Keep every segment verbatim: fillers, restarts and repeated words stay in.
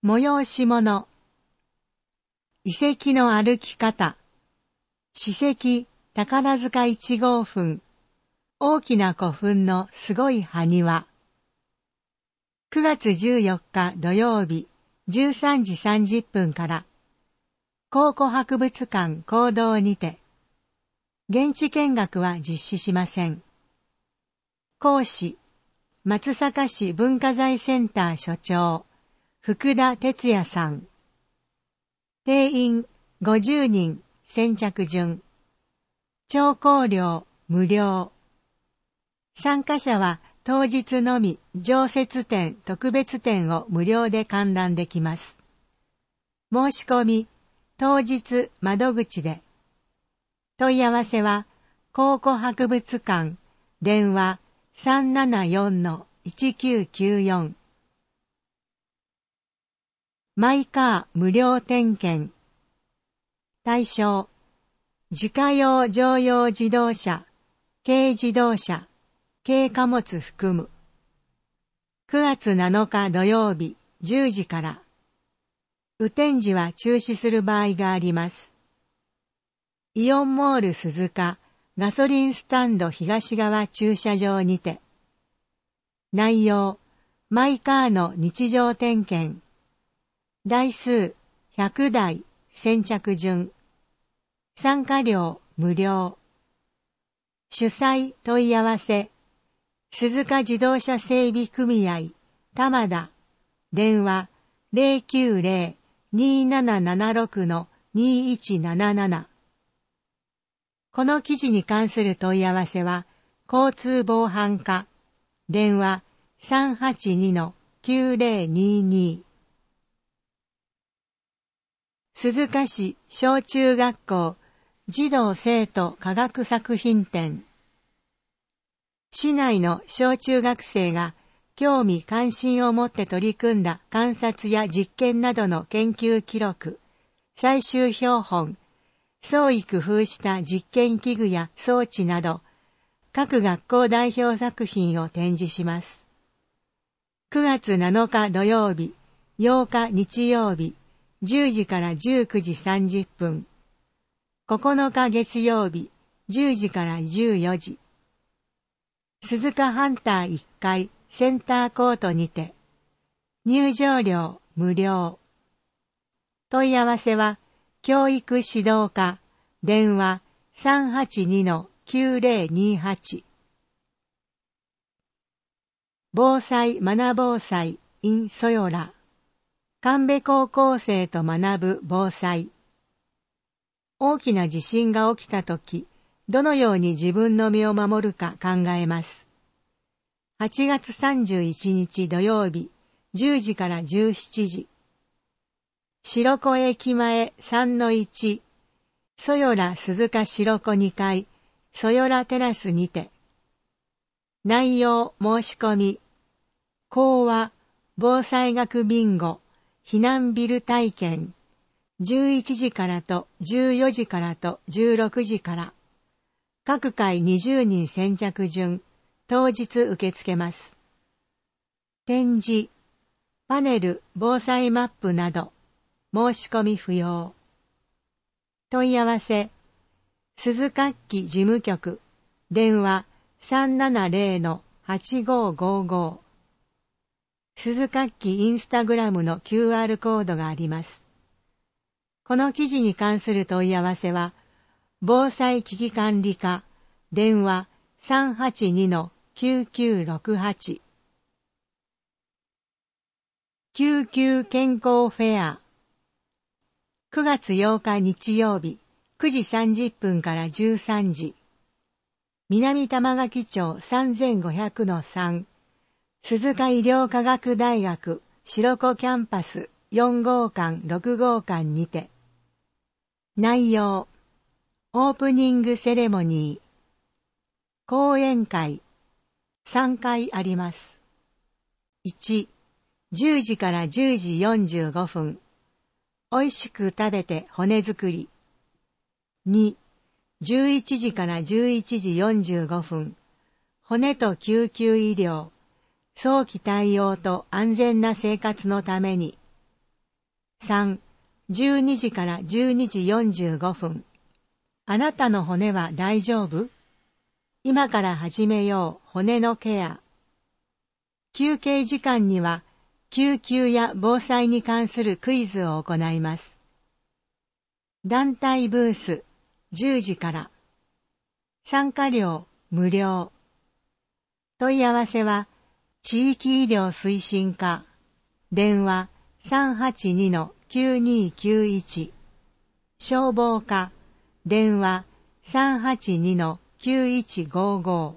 催し物。遺跡の歩き方。史跡宝塚一号墳。大きな古墳のすごい埴輪。くがつじゅうよっか土曜日じゅうさんじさんじゅっぷんから、考古博物館講堂にて、現地見学は実施しません。講師、松阪市文化財センター所長、福田哲也さん。定員ごじゅうにん先着順。聴講料無料。参加者は当日のみ常設展特別展を無料で観覧できます。申し込み当日窓口で。問い合わせは考古博物館電話 さんななよんのいちきゅうきゅうよん。マイカー無料点検。対象、自家用乗用自動車、軽自動車、軽貨物含む。くがつなのか土曜日じゅうじから。雨天時は中止する場合があります。イオンモール鈴鹿ガソリンスタンド東側駐車場にて。内容、マイカーの日常点検。台数ひゃくだい先着順。参加料無料。主催問い合わせ。鈴鹿自動車整備組合玉田。電話 ゼロきゅうゼロ にーななななろく のにーいちなななな。この記事に関する問い合わせは交通防犯課。電話 さんはちにのきゅうゼロにーにー。鈴鹿市小中学校児童生徒科学作品展。市内の小中学生が興味関心を持って取り組んだ観察や実験などの研究記録、最終標本、創意工夫した実験器具や装置など、各学校代表作品を展示します。くがつなのか土曜日、ようか日曜日、じゅうじからじゅうくじさんじゅっぷん。ここのか月曜日、じゅうじからじゅうよじ。鈴鹿ハンターいっかいセンターコートにて。入場料無料。問い合わせは、教育指導課、電話 さんはちにのきゅうゼロにはち。防災学防災 in そよら。神戸高校生と学ぶ防災。大きな地震が起きたとき、どのように自分の身を守るか考えます。はちがつさんじゅういちにち土曜日、じゅうじからじゅうしちじ。白子駅前 さんのいち、そよら鈴鹿白子にかい、そよらテラスにて。内容申し込み。講話、防災学ビンゴ、避難ビル体験。じゅういちじからとじゅうよじからとじゅうろくじから。各回にじゅうにん先着順、当日受け付けます。展示、パネル、防災マップなど、申し込み不要。問い合わせ、鈴鹿期事務局、電話 さんななゼロのはちごごご。鈴鹿期インスタグラムの キューアール コードがあります。この記事に関する問い合わせは、防災危機管理課、電話 さんはちにのきゅうきゅうろくはち。救急健康フェア。くがつようか日曜日、くじさんじゅっぷんからじゅうさんじ。南玉垣町 さんぜんごひゃくのさん、鈴鹿医療科学大学白子キャンパスよんごうかんろくごうかんにて。内容、オープニングセレモニー、講演会、さんかいあります。いち、じゅうじからじゅうじよんじゅうごふん、おいしく食べて骨作り。に、じゅういちじからじゅういちじよんじゅうごふん、骨と救急医療、早期対応と安全な生活のために。 さん、じゅうにじからじゅうにじよんじゅうごふん。あなたの骨は大丈夫？今から始めよう、骨のケア。休憩時間には、救急や防災に関するクイズを行います。団体ブース、じゅうじから。参加料、無料。問い合わせは、地域医療推進課、電話 さんはちにのきゅうにきゅういち、消防課、電話 さんはちにのきゅういちごご。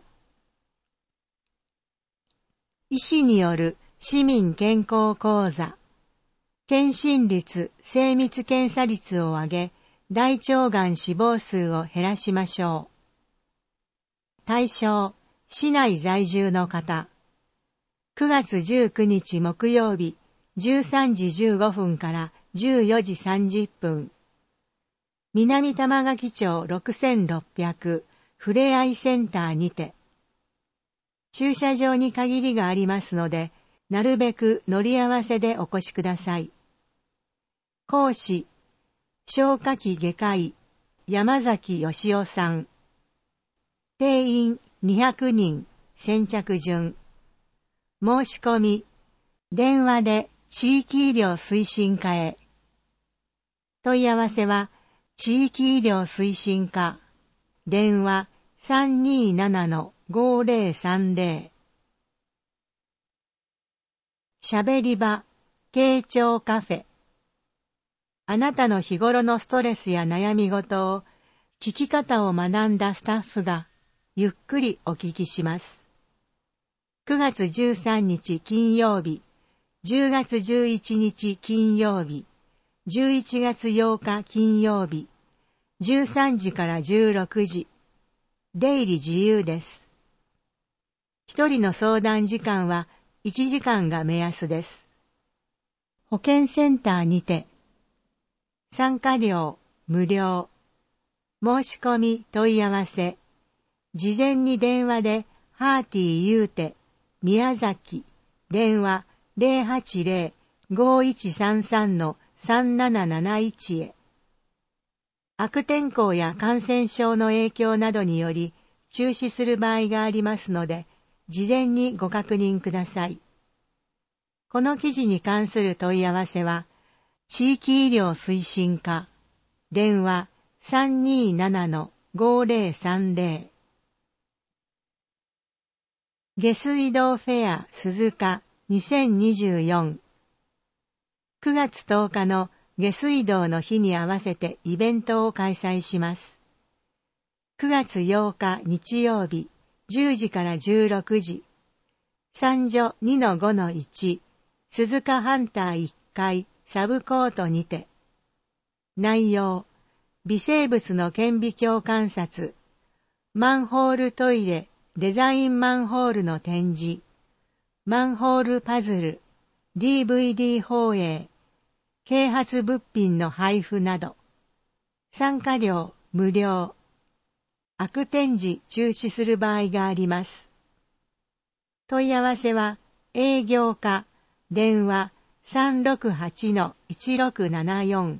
医師による市民健康講座。検診率、精密検査率を上げ、大腸がん死亡数を減らしましょう。対象、市内在住の方。くがつじゅうくにち木曜日、じゅうさんじじゅうごふんからじゅうよじさんじゅっぷん。南玉垣町ろくせんろっぴゃくふれあいセンターにて。駐車場に限りがありますので、なるべく乗り合わせでお越しください。講師、消化器外科医、山崎義夫さん。定員にひゃくにん、先着順。申し込み、電話で地域医療推進課へ。問い合わせは、地域医療推進課、電話 さんにーななのごーぜろさんぜろ。しゃべり場、傾聴カフェ。あなたの日頃のストレスや悩み事を、聞き方を学んだスタッフが、ゆっくりお聞きします。くがつじゅうさんにち金曜日、じゅうがつじゅういちにち金曜日、じゅういちがつようか金曜日、じゅうさんじからじゅうろくじ、出入り自由です。一人の相談時間はいちじかんが目安です。保健センターにて、参加料無料、申し込み問い合わせ、事前に電話でハーティー言うて、宮崎、電話 ゼロはちゼロ ごーいちさんさんのさんなななないち へ。悪天候や感染症の影響などにより中止する場合がありますので、事前にご確認ください。この記事に関する問い合わせは、地域医療推進課、電話 さんにーななのごーぜろさんぜろ。下水道フェア鈴鹿にせんにじゅうよん。くがつとおかの下水道の日に合わせてイベントを開催します。くがつようか日曜日、じゅうじからじゅうろくじ、三所 にのごのいち、鈴鹿ハンターいっかいサブコートにて。内容、微生物の顕微鏡観察、マンホールトイレ、デザインマンホールの展示、マンホールパズル、ディーブイディー 放映、啓発物品の配布など。参加料無料。悪展示中止する場合があります。問い合わせは営業課、電話 さんろくはちのいちろくななよん。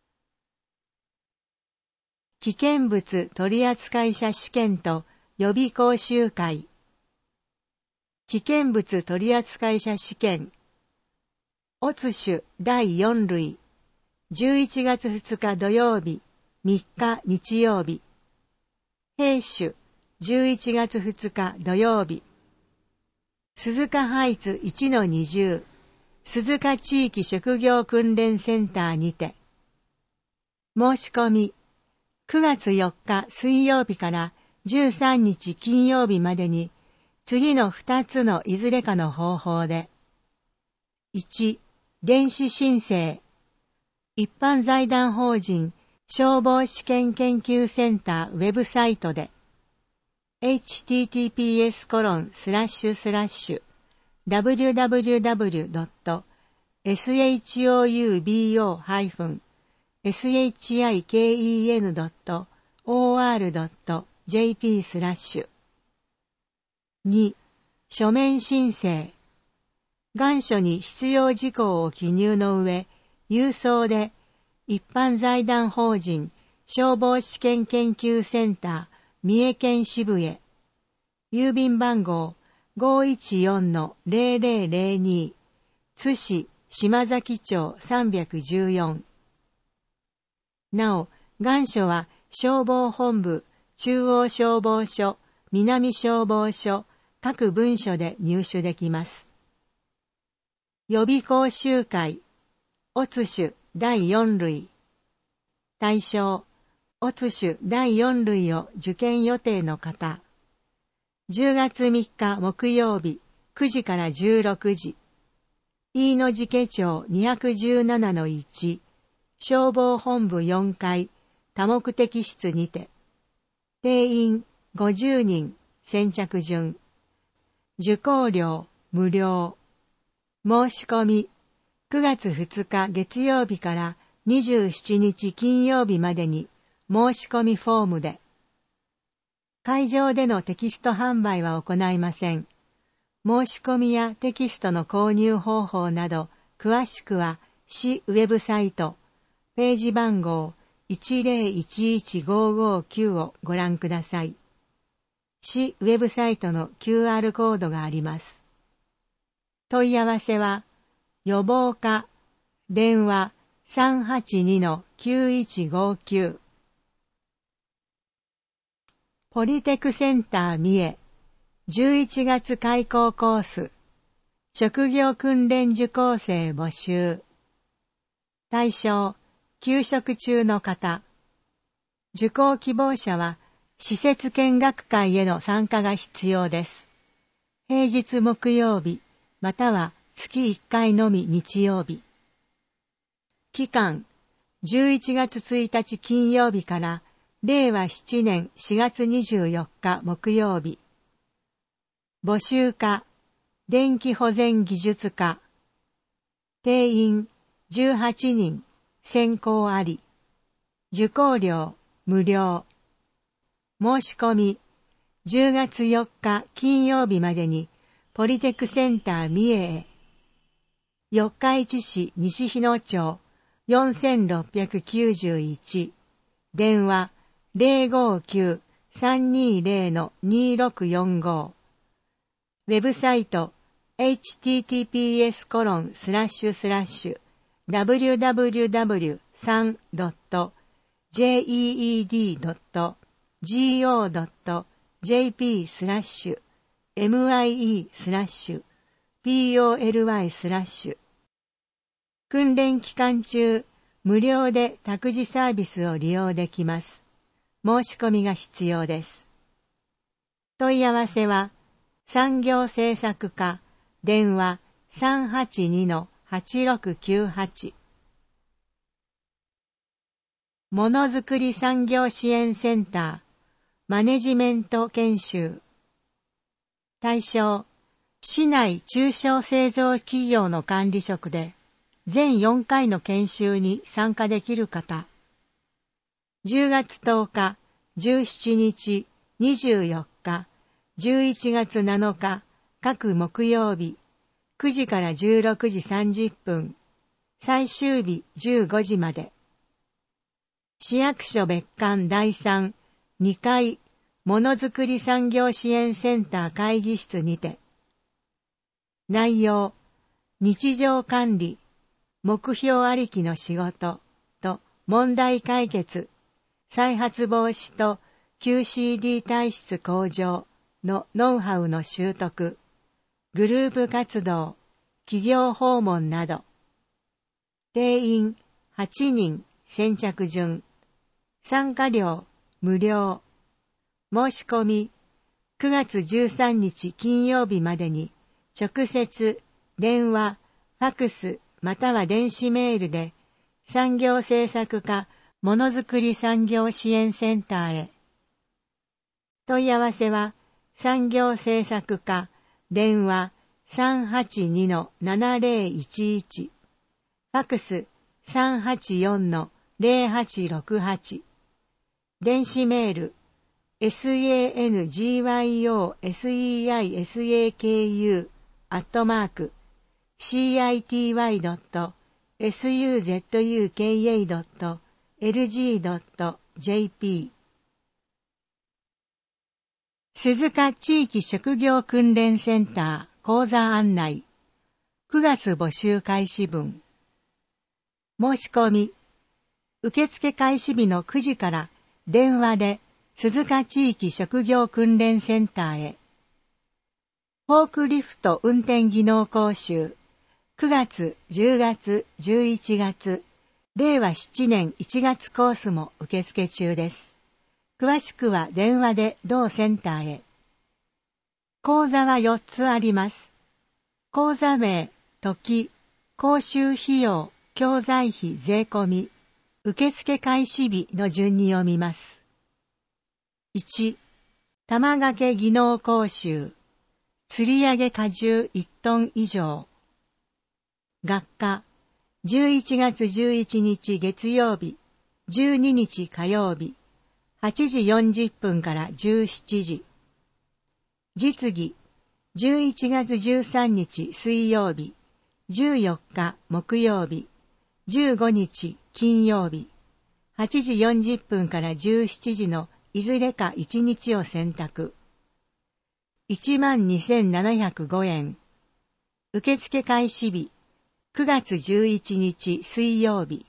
危険物取扱者試験と予備講習会。危険物取扱者試験。オツ種だいよんるい。じゅういちがつふつか土曜日、みっか日曜日。兵種じゅういちがつふつか土曜日。鈴鹿ハイツいちのにじゅう、鈴鹿地域職業訓練センターにて。申し込み、くがつよっか水曜日からじゅうさんにち金曜日までに、次のふたつのいずれかの方法で。いち、電子申請。一般財団法人消防試験研究センターウェブサイトで エイチティーティーピーエスコロンスラッシュスラッシュダブリューダブリューダブリュードットエスエイチオーユービーオーハイフンエスエイチアイケーイーエヌドットオーアールドットジェーピー スラッシュ。に、書面申請。願書に必要事項を記入の上、 郵送で一般財団法人消防試験研究センター三重県支部へ、郵便番号 ごいちよんのぜろぜろぜろに 津市島崎町さんびゃくじゅうよん。なお、願書は消防本部、中央消防署、南消防署、各文書で入手できます。予備講習会、オツ種だいよん類。対象、オツ種だいよん類を受験予定の方。じゅうがつみっか木曜日、くじからじゅうろくじ。飯野寺家町にひゃくじゅうななのいち、消防本部よんかい、多目的室にて。定員ごじゅうにん、先着順。受講料無料。申し込み、くがつふつか月曜日からにじゅうしちにち金曜日までに申し込みフォームで。会場でのテキスト販売は行いません。申し込みやテキストの購入方法など、詳しくは市ウェブサイト、ページ番号 いちぜろいちいちごごきゅう をご覧ください。市ウェブサイトの キューアール コードがあります。問い合わせは、予防課、電話 さんはちにのきゅういちごきゅう。ポリテクセンター三重、じゅういちがつ開講コース、職業訓練受講生募集。対象、休職中の方。受講希望者は、施設見学会への参加が必要です。平日木曜日、または月いっかいのみ日曜日。期間、じゅういちがつついたち金曜日かられいわななねんしがつにじゅうよっか木曜日。募集課、電気保全技術課。定員じゅうはちにん、選考あり。受講料無料。申し込み、じゅうがつよっか金曜日までにポリテクセンター三重へ。四日市市西日野町よんろくきゅういち、電話 ぜろごきゅう さんにぜろ のにろくよんご。ウェブサイト エイチティーティーピーエスコロンスラッシュスラッシュダブリューダブリューダブリューさんドットジェイイーディードットジーオードットジェーピー スラッシュ エムアイイー スラッシュ ピーオーエルワイ スラッシュ。訓練期間中、無料で託児サービスを利用できます。申し込みが必要です。問い合わせは、産業政策課、電話 さんはちにのはちろくきゅうはち。ものづくり産業支援センター、マネジメント研修。対象、市内中小製造企業の管理職で、全よんかいの研修に参加できる方。じゅうがつとおか、じゅうしちにち、にじゅうよっか、じゅういちがつなのか、各木曜日、くじからじゅうろくじさんじゅっぷん、最終日じゅうごじまで。市役所別館だいさん、にかい、ものづくり産業支援センター会議室にて。内容、日常管理、目標ありきの仕事と問題解決、再発防止と キューシーディー 体質向上のノウハウの習得、グループ活動、企業訪問など。定員はちにん、先着順。参加料無料。申し込みくがつじゅうさんにち金曜日までに直接、電話、ファクスまたは電子メールで産業政策課ものづくり産業支援センターへ。問い合わせは産業政策課電話 さんはちにのななぜろいちいち、ファクス さんはちよんのぜろはちろくはち、電子メール サンゴセイサク アットマーク シーアイティーワイドットスユーゼットユーケーエードットエルジードットジェーピー 鈴鹿地域職業訓練センター講座案内くがつ募集開始分申し込み受付開始日のくじから電話で鈴鹿地域職業訓練センターへフォークリフト運転技能講習くがつ、じゅうがつ、じゅういちがつ、れいわななねんいちがつコースも受付中です。詳しくは電話で同センターへ。講座はよっつあります。講座名、時、講習費用、教材費税込み、受付開始日の順に読みます。いち、玉掛け技能講習、釣り上げ荷重いちトン以上。学科、じゅういちがつじゅういちにち月曜日、じゅうににち火曜日、はちじよんじゅっぷんからじゅうしちじ。実技、じゅういちがつじゅうさんにち水曜日、じゅうよっか木曜日、じゅうごにち金曜日、はちじよんじゅっぷんからじゅうしちじのいずれかいちにちを選択。いちまんにせんななひゃくごえん。受付開始日、くがつじゅういちにち水曜日。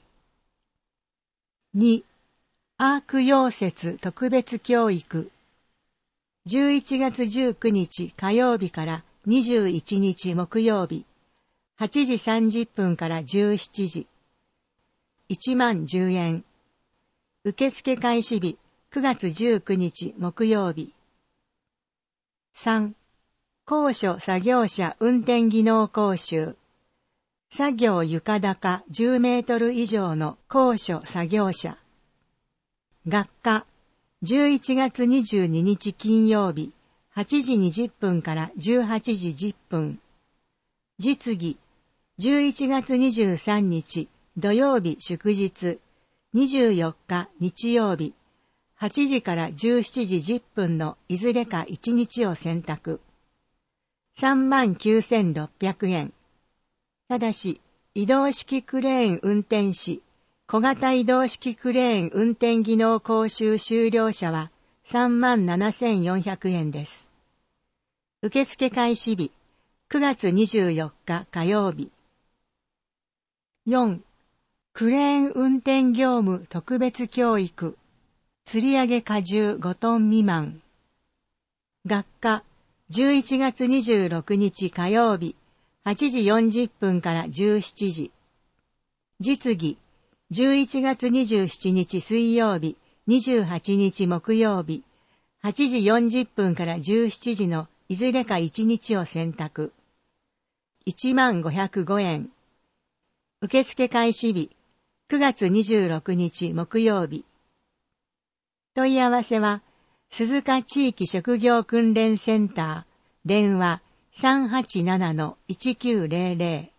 に、アーク溶接特別教育。じゅういちがつじゅうくにち火曜日からにじゅういちにち木曜日、はちじさんじゅっぷんからじゅうしちじ。いちまんじゅうえん。受付開始日、くがつじゅうくにち木曜日。さん、高所作業車運転技能講習。作業床高じゅうメートル以上の高所作業車。学科、じゅういちがつにじゅうににち金曜日、はちじにじゅっぷんからじゅうはちじじゅっぷん。実技、じゅういちがつにじゅうさんにち土曜日祝日、にじゅうよっか日曜日、はちじからじゅうしちじじゅっぷんのいずれかいちにちを選択。さんまんきゅうせんろっぴゃくえん。ただし、移動式クレーン運転士、小型移動式クレーン運転技能講習修了者はさんまんななせんよんひゃくえんです。受付開始日、くがつにじゅうよっか火曜日。よん、クレーン運転業務特別教育、吊り上げ荷重ごトン未満。学科、じゅういちがつにじゅうろくにち火曜日、はちじよんじゅっぷんからじゅうしちじ。実技、じゅういちがつにじゅうしちにち水曜日、にじゅうはちにち木曜日、はちじよんじゅっぷんからじゅうしちじのいずれかいちにちを選択。いちまんごひゃくごえん。受付開始日、くがつにじゅうろくにち木曜日。問い合わせは、鈴鹿地域職業訓練センター、電話 さんはちななのいちきゅうぜろぜろ。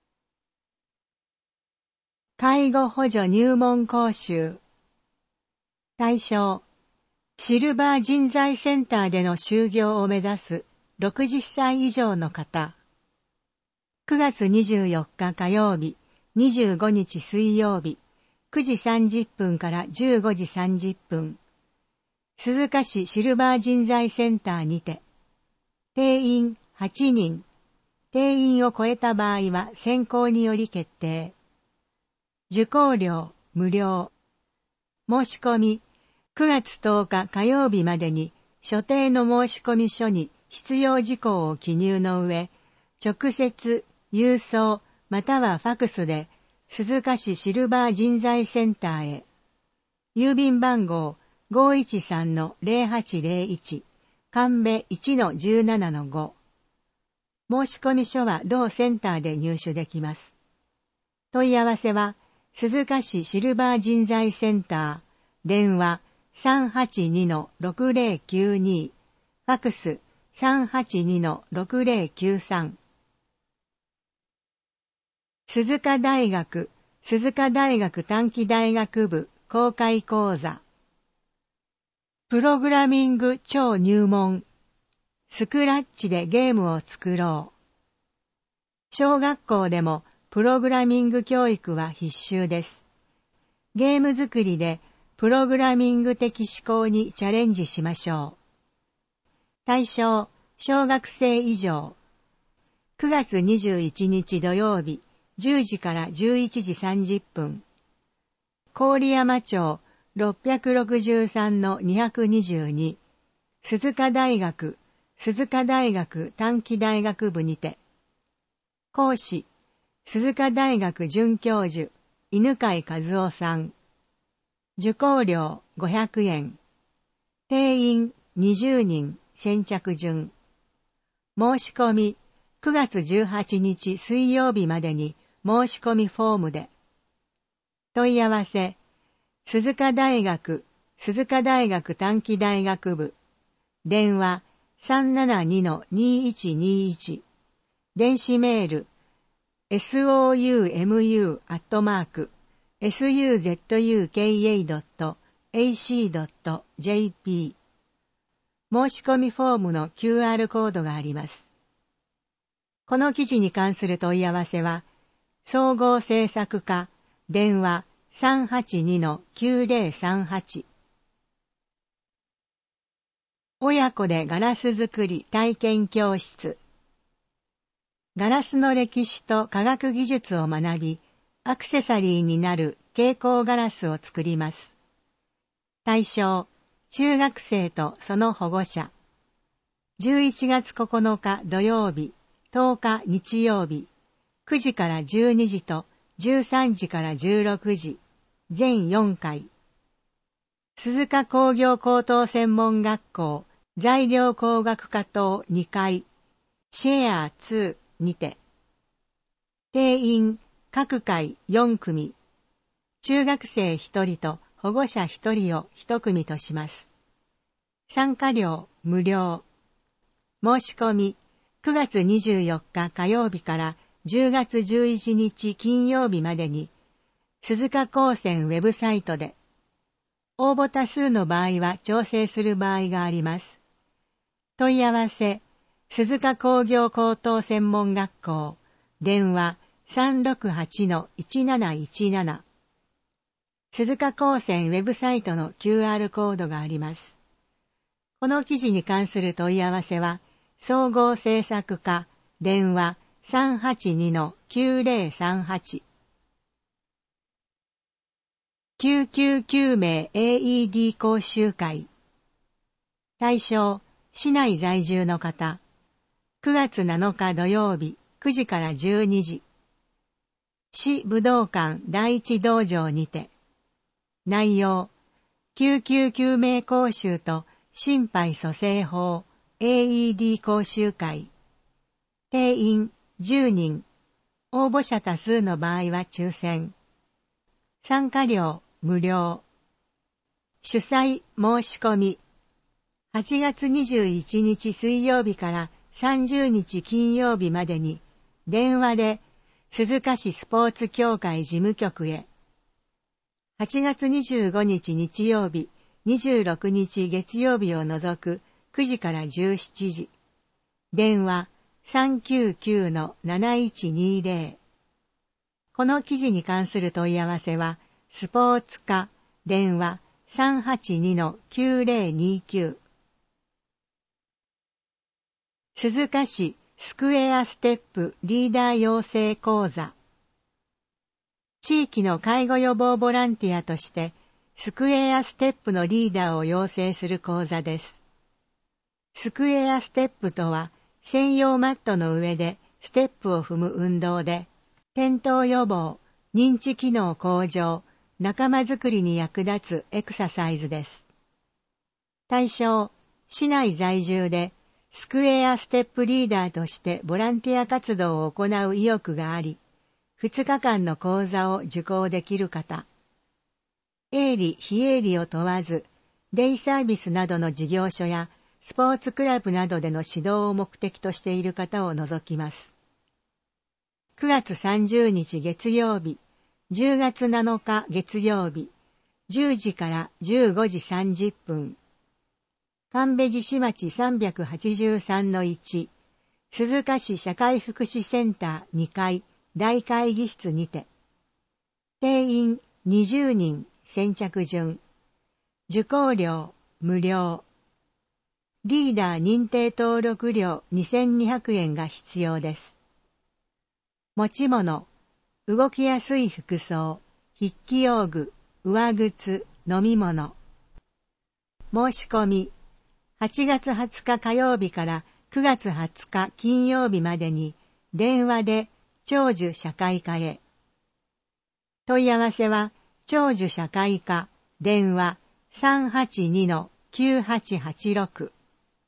介護補助入門講習。対象、シルバー人材センターでの就業を目指すろくじゅっさい以上の方。くがつにじゅうよっか火曜日、にじゅうごにち水曜日、くじさんじゅっぷんからじゅうごじさんじゅっぷん。鈴鹿市シルバー人材センターにて。定員はちにん。定員を超えた場合は選考により決定。受講料無料。申し込みくがつとおか火曜日までに所定の申込書に必要事項を記入の上、直接、郵送またはファクスで鈴鹿市シルバー人材センターへ。郵便番号 ごいちさんのぜろはちぜろいち、神戸 いちのじゅうななのご。申込書は同センターで入手できます。問い合わせは、鈴鹿市シルバー人材センター、電話 さんはちにのろくぜろきゅうに、ファクス さんはちにのろくぜろきゅうさん。鈴鹿大学、鈴鹿大学短期大学部公開講座。プログラミング超入門。スクラッチでゲームを作ろう。小学校でもプログラミング教育は必修です。ゲーム作りでプログラミング的思考にチャレンジしましょう。対象、小学生以上。くがつにじゅういちにち土曜日、じゅうじからじゅういちじさんじゅっぷん。郡山町 ろっぴゃくろくじゅうさんのにひゃくにじゅうに、鈴鹿大学、鈴鹿大学短期大学部にて。講師、鈴鹿大学准教授、犬飼和夫さん。受講料ごひゃくえん。定員にじゅうにん、先着順。申し込み、くがつじゅうはちにち水曜日までに申し込みフォームで。問い合わせ、鈴鹿大学、鈴鹿大学短期大学部。電話 さんななにのにいちにいち。電子メール、ソウム アットマーク、スユーゼットユーケーエー ドット エーシー ドット ジェーピー。申し込みフォームの キューアール コードがあります。この記事に関する問い合わせは、総合制作課、電話 さんはちにのきゅうゼロさんはち。親子でガラス作り体験教室。ガラスの歴史と科学技術を学び、アクセサリーになる蛍光ガラスを作ります。対象、中学生とその保護者。じゅういちがつここのか土曜日、とおか日曜日、くじからじゅうにじとじゅうさんじからじゅうろくじ、全よんかい。鈴鹿工業高等専門学校材料工学科棟にかい、シェアににて。定員各回よんくみ。中学生ひとりと保護者ひとりをいち組とします。参加料無料。申し込み、くがつにじゅうよっか火曜日からじゅうがつじゅういちにち金曜日までに、鈴鹿高専ウェブサイトで。応募多数の場合は調整する場合があります。問い合わせ、鈴鹿工業高等専門学校、電話 さんろくはちのいちなないちなな。鈴鹿高専ウェブサイトの キューアール コードがあります。この記事に関する問い合わせは、総合制作課、電話 さんはちにのきゅうゼロさんはち。きゅうきゅうきゅうめい エーイーディー 講習会。対象、市内在住の方。くがつなのか土曜日、くじからじゅうにじ。市武道館第一道場にて。内容、きゅうきゅうきゅうめい講習と心肺蘇生法 エーイーディー 講習会。定員じゅうにん。応募者多数の場合は抽選。参加料無料。主催申し込み。はちがつにじゅういちにち水曜日からさんじゅうにち金曜日までに電話で鈴鹿市スポーツ協会事務局へ。はちがつにじゅうごにち日曜日、にじゅうろくにち月曜日を除くくじからじゅうしちじ。電話 さんきゅうきゅうのなないちにゼロ。この記事に関する問い合わせは、スポーツ課、電話 さんはちにのきゅうゼロにきゅう。鈴鹿市スクエアステップリーダー養成講座。地域の介護予防ボランティアとして、スクエアステップのリーダーを養成する講座です。スクエアステップとは、専用マットの上でステップを踏む運動で、転倒予防、認知機能向上、仲間づくりに役立つエクササイズです。対象、市内在住で、スクエアステップリーダーとしてボランティア活動を行う意欲があり、ふつかかんの講座を受講できる方。営利・非営利を問わず、デイサービスなどの事業所やスポーツクラブなどでの指導を目的としている方を除きます。くがつさんじゅうにち月曜日、じゅうがつなのか月曜日、じゅうじからじゅうごじさんじゅっぷん。神戸路市町 さんびゃくはちじゅうさんのいち、鈴鹿市社会福祉センターにかい、 大会議室にて。定員にじゅうにん先着順。受講料無料。リーダー認定登録料にせんにひゃくえんが必要です。持ち物、動きやすい服装、筆記用具、上靴、飲み物。申し込み、はちがつはつか火曜日からくがつはつか金曜日までに電話で長寿社会科へ。問い合わせは長寿社会科電話 さんはちにのきゅうはちはちろく。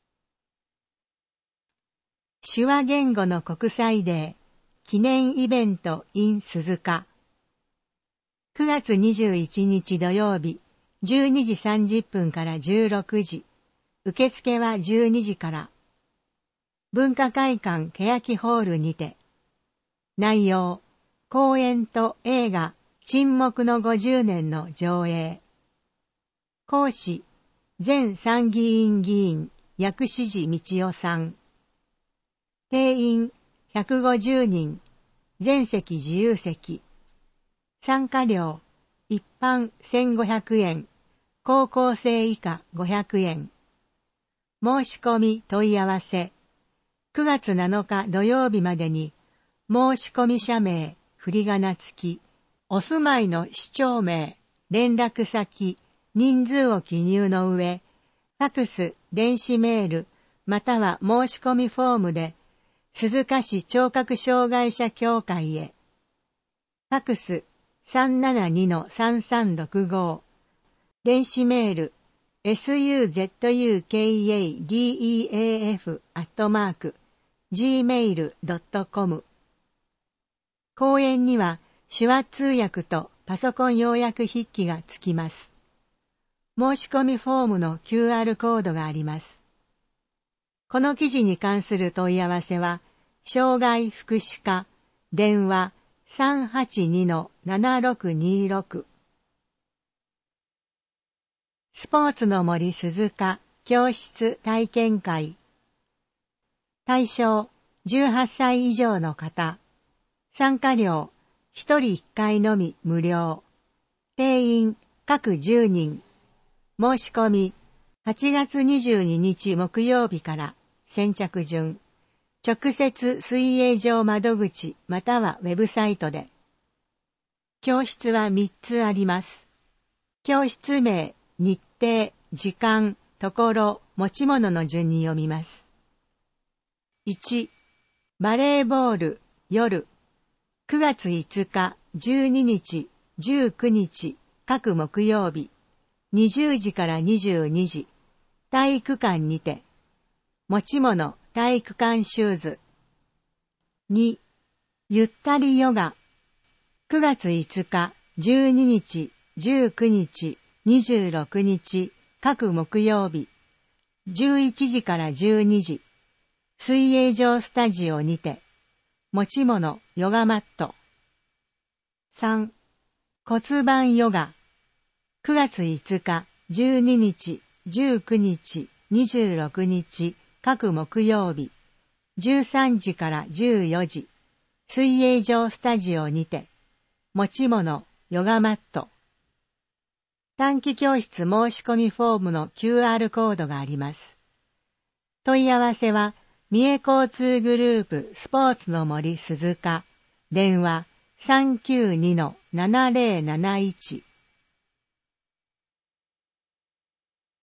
手話言語の国際デー記念イベント in 鈴鹿。くがつにじゅういちにち土曜日じゅうにじさんじゅっぷんからじゅうろくじ。受付はじゅうにじから。文化会館欅ホールにて。内容、講演と映画沈黙のごじゅうねんの上映。講師、前参議院議員薬師寺道夫さん。定員ひゃくごじゅうにん、全席自由席。参加料、一般せんごひゃくえん、高校生以下ごひゃくえん。申し込み問い合わせ。くがつなのか土曜日までに、申し込み者名、振り仮名付き、お住まいの市町名、連絡先、人数を記入の上、ファクス、電子メール、または申し込みフォームで、鈴鹿市聴覚障害者協会へ。ファクス さんななにのさんさんろくご。電子メール エスユーゼットユーケーエーディーイーエーエフ アットマーク ジーメールドットコム。講演には手話通訳とパソコン要約筆記がつきます。申し込みフォームの キューアール コードがあります。この記事に関する問い合わせは、障害福祉課、電話 さんはちにのななろくにろく。スポーツの森鈴鹿教室体験会。対象じゅうはっさい以上の方。参加料ひとりいっかいのみ無料。定員各じゅうにん。申し込みはちがつにじゅうににち木曜日から先着順。直接水泳場窓口またはウェブサイトで。教室はみっつあります。教室名、日程、時間、ところ、持ち物の順に読みます。いち、バレーボール、夜。くがついつか、じゅうににち、じゅうくにち、各木曜日。にじゅうじからにじゅうにじ。体育館にて。持ち物、体育館シューズ。に、ゆったりヨガ。くがついつか、じゅうににち、じゅうくにち、にじゅうろくにち、各木曜日。じゅういちじからじゅうにじ。水泳場スタジオにて。持ち物、ヨガマット。さん、骨盤ヨガ。くがついつか、じゅうににち、じゅうくにち、にじゅうろくにち、各木曜日。じゅうさんじからじゅうよじ。水泳場スタジオにて。持ち物、ヨガマット。短期教室申し込みフォームの キューアール コードがあります。問い合わせは、三重交通グループスポーツの森鈴鹿、電話 さんきゅうにのななぜろなないち。